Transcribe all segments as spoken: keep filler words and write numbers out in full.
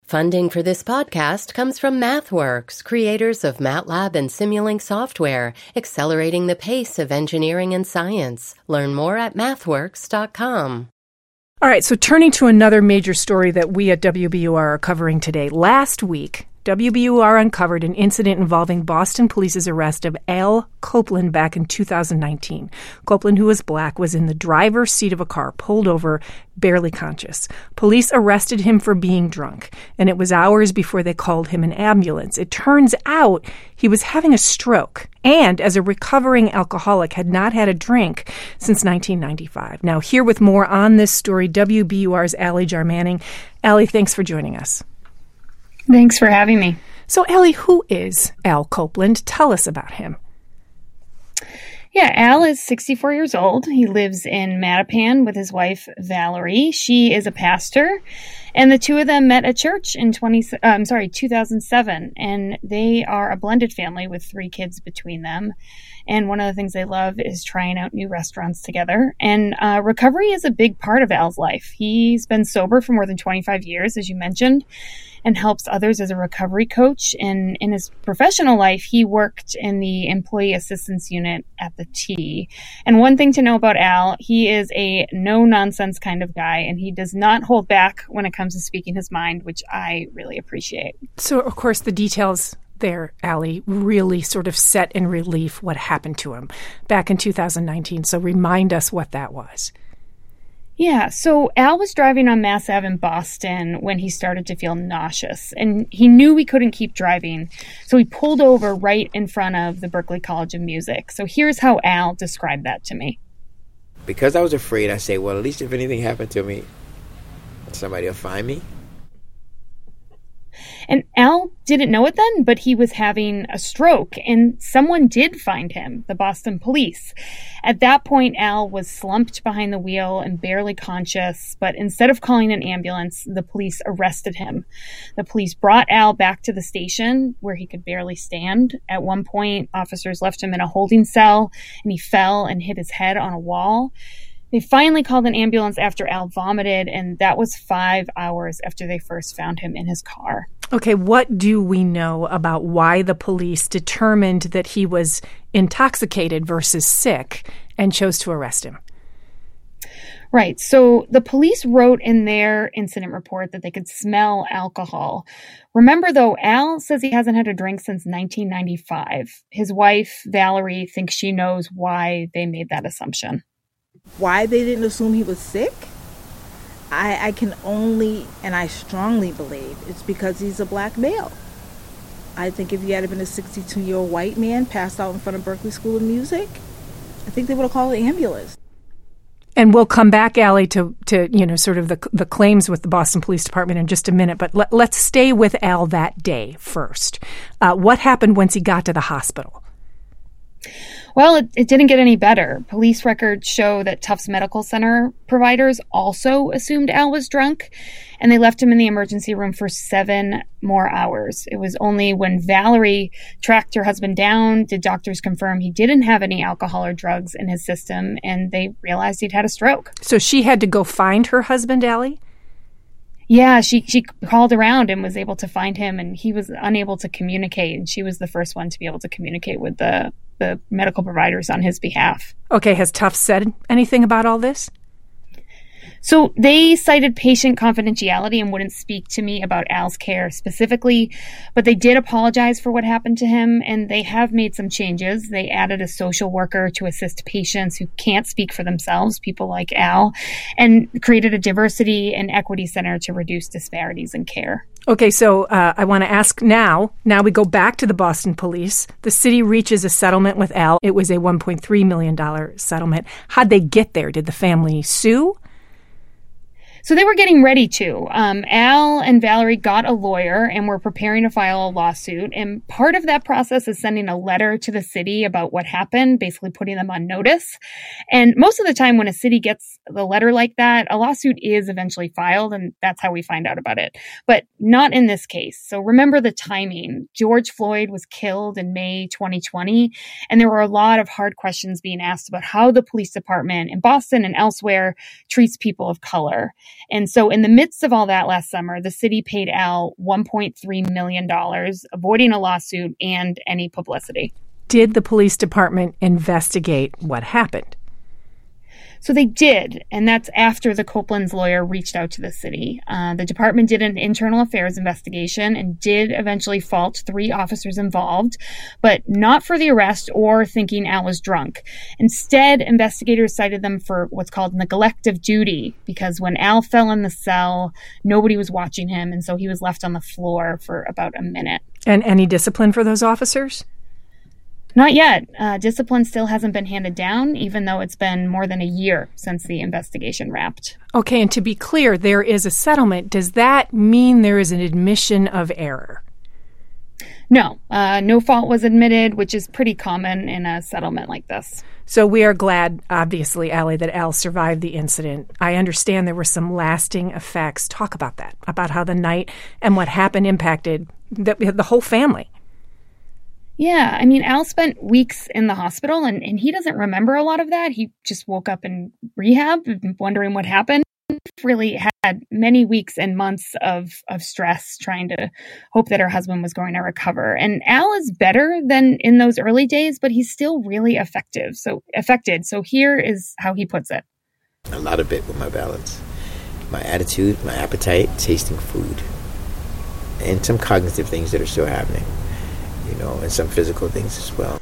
Funding for this podcast comes from MathWorks, creators of MATLAB and Simulink software, accelerating the pace of engineering and science. Learn more at mathworks dot com. All right, so turning to another major story that we at W B U R are covering today. Last week, W B U R uncovered an incident involving Boston police's arrest of Al Copeland back in two thousand nineteen. Copeland, who was black, was in the driver's seat of a car, pulled over, barely conscious. Police arrested him for being drunk, and it was hours before they called him an ambulance. It turns out he was having a stroke, and as a recovering alcoholic, had not had a drink since nineteen ninety-five. Now, here with more on this story, W B U R's Allie Jarmanning. Allie, thanks for joining us. Thanks for having me. So, Allie, who is Al Copeland? Tell us about him. Yeah, Al is sixty-four years old. He lives in Mattapan with his wife, Valerie. She is a pastor, and the two of them met at church in twenty. Uh, I'm sorry, two thousand seven, and they are a blended family with three kids between them. And one of the things they love is trying out new restaurants together. And uh, recovery is a big part of Al's life. He's been sober for more than twenty-five years, as you mentioned, and helps others as a recovery coach. And in his professional life, he worked in the employee assistance unit at the T. And one thing to know about Al, he is a no-nonsense kind of guy, and he does not hold back when it comes to speaking his mind, which I really appreciate. So, of course, the details there, Allie, really sort of set in relief what happened to him back in two thousand nineteen. So remind us what that was. Yeah, so Al was driving on Mass Ave in Boston when he started to feel nauseous, and he knew he couldn't keep driving, so he pulled over right in front of the Berklee College of Music. So here's how Al described that to me. Because I was afraid, I say, well, at least if anything happened to me, somebody will find me. And Al didn't know it then, but he was having a stroke, and someone did find him, the Boston police. At that point, Al was slumped behind the wheel and barely conscious, but instead of calling an ambulance, the police arrested him. The police brought Al back to the station where he could barely stand. At one point, officers left him in a holding cell, and he fell and hit his head on a wall. They finally called an ambulance after Al vomited, and that was five hours after they first found him in his car. Okay, what do we know about why the police determined that he was intoxicated versus sick and chose to arrest him? Right. So the police wrote in their incident report that they could smell alcohol. Remember, though, Al says he hasn't had a drink since nineteen ninety-five. His wife, Valerie, thinks she knows why they made that assumption. Why they didn't assume he was sick? I, I can only, and I strongly believe, it's because he's a black male. I think if he had been a sixty-two-year-old white man passed out in front of Berklee School of Music, I think they would have called an ambulance. And we'll come back, Allie, to, to you know, sort of the the claims with the Boston Police Department in just a minute. But let, let's stay with Al that day first. Uh, what happened once he got to the hospital? Well, it, it didn't get any better. Police records show that Tufts Medical Center providers also assumed Al was drunk, and they left him in the emergency room for seven more hours. It was only when Valerie tracked her husband down did doctors confirm he didn't have any alcohol or drugs in his system, and they realized he'd had a stroke. So she had to go find her husband, Allie? Yeah, she, she called around and was able to find him, and he was unable to communicate, and she was the first one to be able to communicate with the the medical providers on his behalf. Okay, has Tufts said anything about all this? So they cited patient confidentiality and wouldn't speak to me about Al's care specifically, but they did apologize for what happened to him, and they have made some changes. They added a social worker to assist patients who can't speak for themselves, people like Al, and created a diversity and equity center to reduce disparities in care. Okay, so uh, I want to ask now, now we go back to the Boston police. The city reaches a settlement with Al. It was a one point three million dollars settlement. How'd they get there? Did the family sue? So they were getting ready to. Um, Al and Valerie got a lawyer and were preparing to file a lawsuit. And part of that process is sending a letter to the city about what happened, basically putting them on notice. And most of the time when a city gets the letter like that, a lawsuit is eventually filed, and that's how we find out about it. But not in this case. So remember the timing. George Floyd was killed in May twenty twenty, and there were a lot of hard questions being asked about how the police department in Boston and elsewhere treats people of color. And so in the midst of all that last summer, the city paid Al one point three million dollars, avoiding a lawsuit and any publicity. Did the police department investigate what happened? So they did, and that's after the Copeland's lawyer reached out to the city. Uh, the department did an internal affairs investigation and did eventually fault three officers involved, but not for the arrest or thinking Al was drunk. Instead, investigators cited them for what's called neglect of duty, because when Al fell in the cell, nobody was watching him, and so he was left on the floor for about a minute. And any discipline for those officers? Not yet. Uh, discipline still hasn't been handed down, even though it's been more than a year since the investigation wrapped. Okay, and to be clear, there is a settlement. Does that mean there is an admission of error? No. Uh, no fault was admitted, which is pretty common in a settlement like this. So we are glad, obviously, Allie, that Al survived the incident. I understand there were some lasting effects. Talk about that, about how the night and what happened impacted the, the whole family. Yeah, I mean, Al spent weeks in the hospital, and, and he doesn't remember a lot of that. He just woke up in rehab, wondering what happened. Really had many weeks and months of, of stress trying to hope that her husband was going to recover. And Al is better than in those early days, but he's still really effective. So affected. So here is how he puts it. A lot of it with my balance, my attitude, my appetite, tasting food, and some cognitive things that are still happening. You know, and some physical things as well.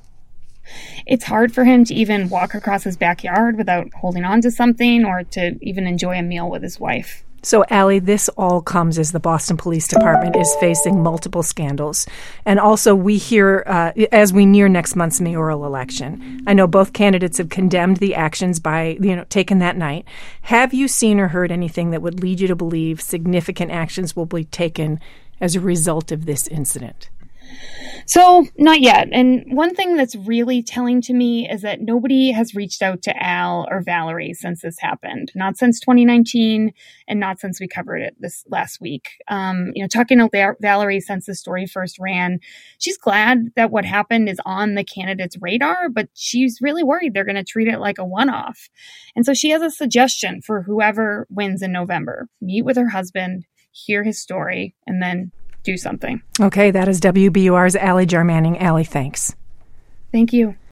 It's hard for him to even walk across his backyard without holding on to something or to even enjoy a meal with his wife. So, Allie, this all comes as the Boston Police Department is facing multiple scandals. And also we hear, uh, as we near next month's mayoral election, I know both candidates have condemned the actions by, you know, taken that night. Have you seen or heard anything that would lead you to believe significant actions will be taken as a result of this incident? So, not yet. And one thing that's really telling to me is that nobody has reached out to Al or Valerie since this happened. Not since twenty nineteen, and not since we covered it this last week. Um, you know, talking to Valerie since the story first ran, she's glad that what happened is on the candidate's radar, but she's really worried they're going to treat it like a one-off. And so she has a suggestion for whoever wins in November. Meet with her husband, hear his story, and then do something. Okay, that is W B U R's Allie Jarmanning. Allie, thanks. Thank you.